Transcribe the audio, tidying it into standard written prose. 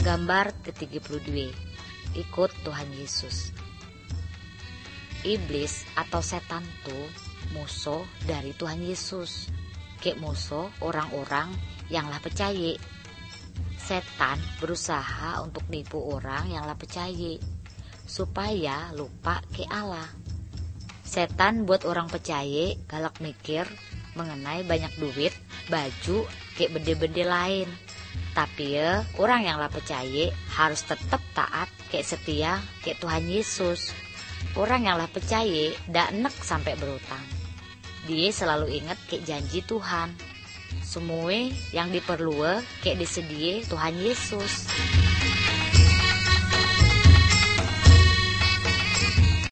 Gambar ke-32. Ikut Tuhan Yesus. Iblis atau setan tuh musuh dari Tuhan Yesus. Kayak musuh orang-orang yang lah percaya. Setan berusaha untuk nipu orang yang lah percaya supaya lupa ke Allah. Setan buat orang percaya galak mikir mengenai banyak duit, baju, kayak bende-bende lain. Tapi ya, orang yang lah percaya harus tetap taat kayak setia kayak Tuhan Yesus. Orang yang lah percaya dak enek sampai berutang. Dia selalu ingat kayak janji Tuhan. Semua yang diperlu kayak disedia Tuhan Yesus.